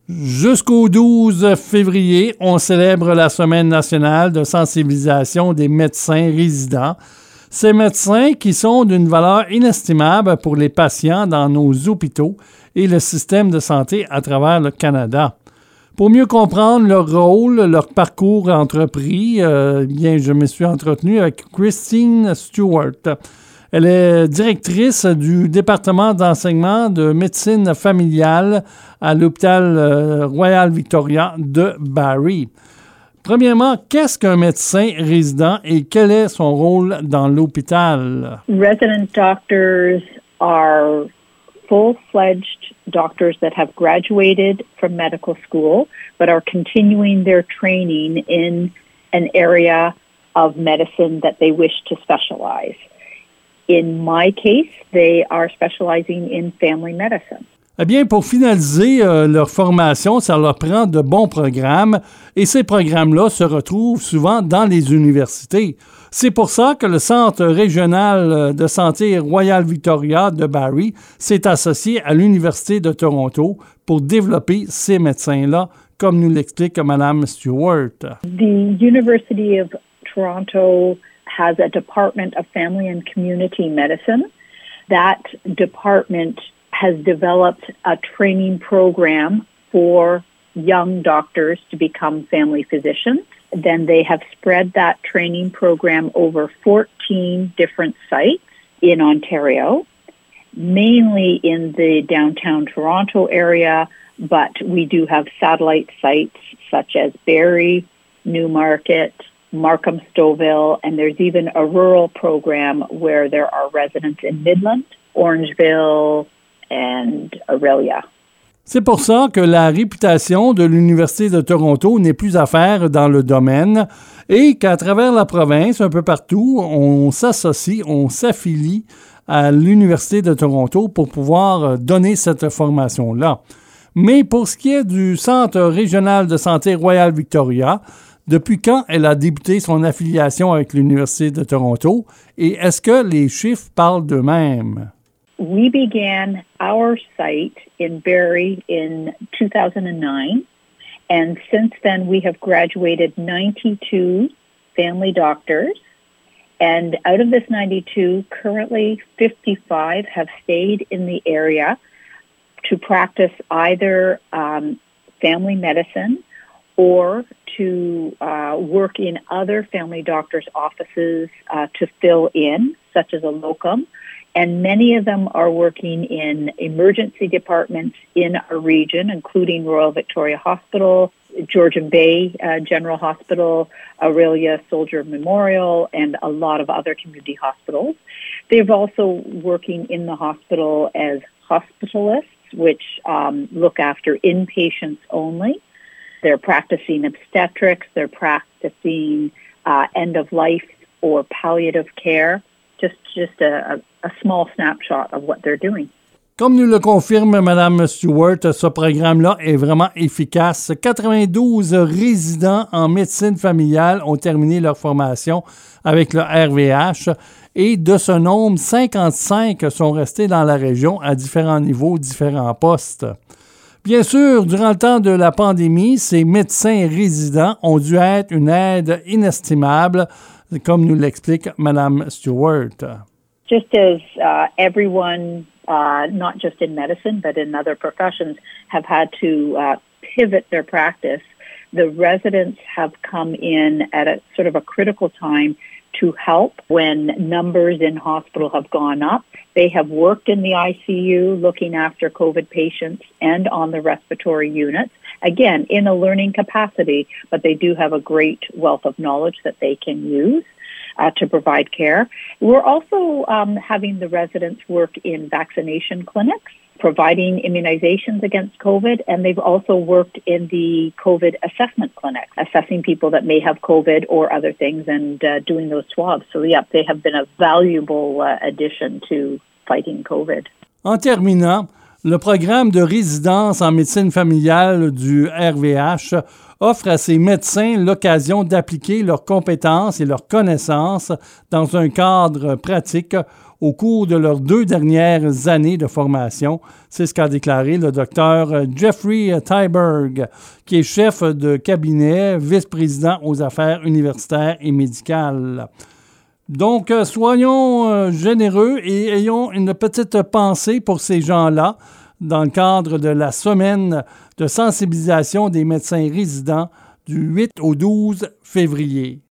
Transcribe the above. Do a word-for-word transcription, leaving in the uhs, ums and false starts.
Jusqu'au douze février, on célèbre la Semaine nationale de sensibilisation des médecins résidents. Ces médecins qui sont d'une valeur inestimable pour les patients dans nos hôpitaux et le système de santé à travers le Canada. Pour mieux comprendre leur rôle, leur parcours entrepris, euh, bien, je me suis entretenu avec Christine Stewart. Elle est directrice du département d'enseignement de médecine familiale à l'hôpital Royal Victoria de Barrie. Premièrement, qu'est-ce qu'un médecin résident et quel est son rôle dans l'hôpital? Resident doctors are full-fledged doctors that have graduated from medical school but are continuing their training in an area of medicine that they wish to specialize. In my case, they are specializing in family medicine. Eh bien, pour finaliser euh, leur formation, ça leur prend de bons programmes et ces programmes-là se retrouvent souvent dans les universités. C'est pour ça que le Centre régional de santé Royal Victoria de Barrie s'est associé à l'Université de Toronto pour développer ces médecins-là, comme nous l'explique Mme Stewart. The University of Toronto has a Department of Family and Community Medicine. That department has developed a training program for young doctors to become family physicians. Then they have spread that training program over fourteen different sites in Ontario, mainly in the downtown Toronto area, but we do have satellite sites such as Barrie, Newmarket, Markham Stouffville, and there's even a rural program where there are residents in Midland, Orangeville, and Aurelia. C'est pour ça que la réputation de l'Université de Toronto n'est plus à faire dans le domaine et qu'à travers la province, un peu partout, on s'associe, on s'affilie à l'Université de Toronto pour pouvoir donner cette formation-là. Mais pour ce qui est du Centre régional de santé Royal Victoria, depuis quand elle a débuté son affiliation avec l'Université de Toronto et est-ce que les chiffres parlent d'eux-mêmes? We began our site in Barrie in two thousand nine, and since then we have graduated ninety-two family doctors, and out of this ninety-two, currently fifty-five have stayed in the area to practice either um, family medicine or to uh, work in other family doctors' offices uh, to fill in, such as a locum. And many of them are working in emergency departments in our region, including Royal Victoria Hospital, Georgian Bay uh, General Hospital, Aurelia Soldier Memorial, and a lot of other community hospitals. They're also working in the hospital as hospitalists, which um, look after inpatients only. They're practicing obstetrics, they're practicing uh, end-of-life or palliative care. Just, just a, a small snapshot of what they're doing. Comme nous le confirme Mme Stewart, ce programme-là est vraiment efficace. quatre-vingt-douze résidents en médecine familiale ont terminé leur formation avec le R V H et de ce nombre, cinquante-cinq sont restés dans la région à différents niveaux, différents postes. Bien sûr, durant le temps de la pandémie, ces médecins résidents ont dû être une aide inestimable, comme nous l'explique Mme Stewart. Just as uh, everyone, uh, not just in medicine, but in other professions, have had to uh, pivot their practice, the residents have come in at a sort of a critical time to help when numbers in hospital have gone up. They have worked in the I C U looking after COVID patients and on the respiratory units, again, in a learning capacity, but they do have a great wealth of knowledge that they can use uh, to provide care. We're also um, having the residents work in vaccination clinics, providing immunizations against COVID, and they've also worked in the COVID assessment clinic, assessing people that may have COVID or other things and uh, doing those swabs. So, yeah, they have been a valuable uh, addition to fighting COVID. En terminant, le programme de résidence en médecine familiale du R V H offre à ces médecins l'occasion d'appliquer leurs compétences et leurs connaissances dans un cadre pratique au cours de leurs deux dernières années de formation. C'est ce qu'a déclaré le docteur Jeffrey Tyberg, qui est chef de cabinet, vice-président aux affaires universitaires et médicales. Donc, soyons généreux et ayons une petite pensée pour ces gens-là dans le cadre de la semaine de sensibilisation des médecins résidents du huit au douze février.